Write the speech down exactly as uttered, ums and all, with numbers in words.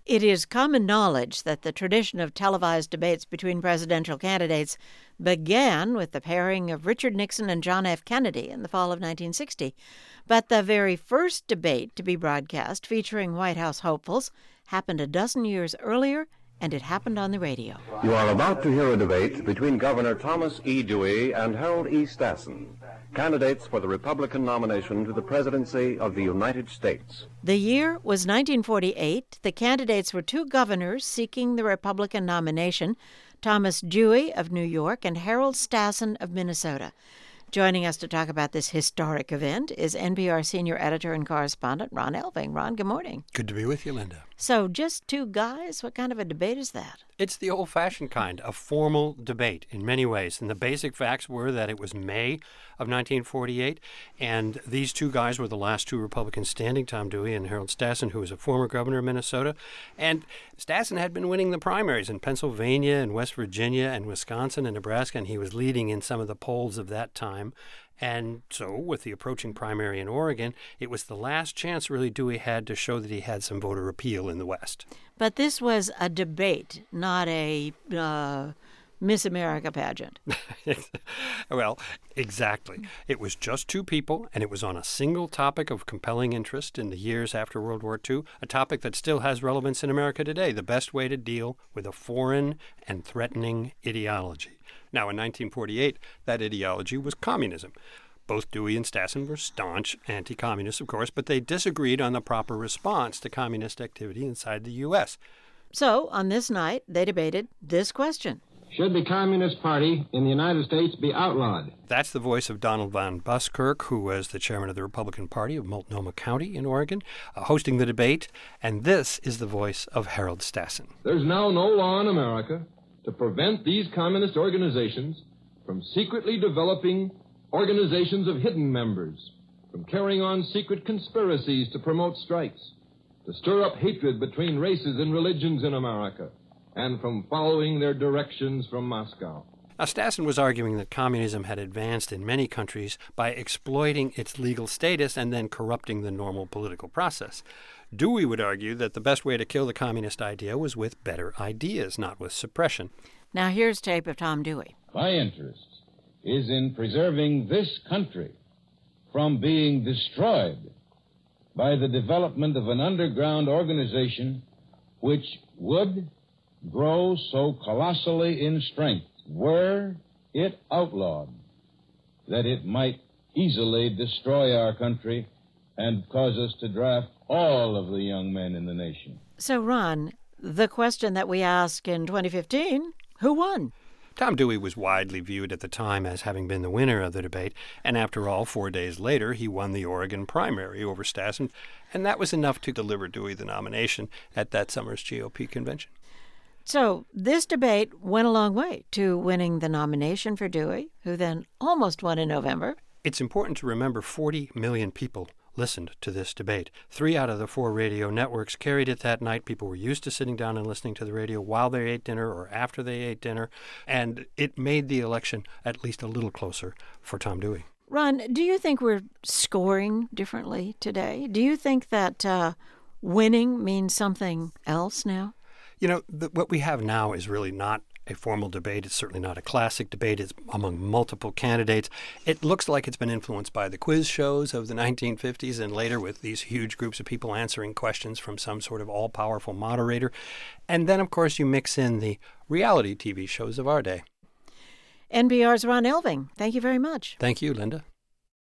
It is common knowledge that the tradition of televised debates between presidential candidates began with the pairing of Richard Nixon and John F. Kennedy in the fall of nineteen sixty. But the very first debate to be broadcast featuring White House hopefuls happened a dozen years earlier, and it happened on the radio. You are about to hear a debate between Governor Thomas E. Dewey and Harold E. Stassen, candidates for the Republican nomination to the presidency of the United States. The year was nineteen forty-eight. The candidates were two governors seeking the Republican nomination, Thomas Dewey of New York and Harold Stassen of Minnesota. Joining us to talk about this historic event is N P R senior editor and correspondent Ron Elving. Ron, good morning. Good to be with you, Linda. So just two guys? What kind of a debate is that? It's the old-fashioned kind, a formal debate in many ways. And the basic facts were that it was May of nineteen forty-eight, and these two guys were the last two Republicans standing, Tom Dewey and Harold Stassen, who was a former governor of Minnesota. And Stassen had been winning the primaries in Pennsylvania and West Virginia and Wisconsin and Nebraska, and he was leading in some of the polls of that time. And so, with the approaching primary in Oregon, it was the last chance really Dewey had to show that he had some voter appeal in the West. But this was a debate, not a uh, Miss America pageant. Well, exactly. It was just two people, and it was on a single topic of compelling interest in the years after World War Two, a topic that still has relevance in America today, the best way to deal with a foreign and threatening ideology. Now, in nineteen forty-eight, that ideology was communism. Both Dewey and Stassen were staunch anti-communists, of course, but they disagreed on the proper response to communist activity inside the U S. So, on this night, they debated this question. Should the Communist Party in the United States be outlawed? That's the voice of Donald Von Buskirk, who was the chairman of the Republican Party of Multnomah County in Oregon, uh, hosting the debate. And this is the voice of Harold Stassen. There's now no law in America to prevent these communist organizations from secretly developing organizations of hidden members, from carrying on secret conspiracies to promote strikes, to stir up hatred between races and religions in America, and from following their directions from Moscow. Now, Stassen was arguing that communism had advanced in many countries by exploiting its legal status and then corrupting the normal political process. Dewey would argue that the best way to kill the communist idea was with better ideas, not with suppression. Now here's tape of Tom Dewey. My interest is in preserving this country from being destroyed by the development of an underground organization which would grow so colossally in strength, were it outlawed, that it might easily destroy our country and cause us to draft all of the young men in the nation. So, Ron, the question that we asked in twenty fifteen, who won? Tom Dewey was widely viewed at the time as having been the winner of the debate, and after all, four days later, he won the Oregon primary over Stassen, and that was enough to deliver Dewey the nomination at that summer's G O P convention. So this debate went a long way to winning the nomination for Dewey, who then almost won in November. It's important to remember forty million people listened to this debate. Three out of the four radio networks carried it that night. People were used to sitting down and listening to the radio while they ate dinner or after they ate dinner, and it made the election at least a little closer for Tom Dewey. Ron, do you think we're scoring differently today? Do you think that uh, winning means something else now? You know, the, what we have now is really not a formal debate. It's certainly not a classic debate. It's among multiple candidates. It looks like it's been influenced by the quiz shows of the nineteen fifties and later with these huge groups of people answering questions from some sort of all-powerful moderator. And then, of course, you mix in the reality T V shows of our day. N P R's Ron Elving, thank you very much. Thank you, Linda.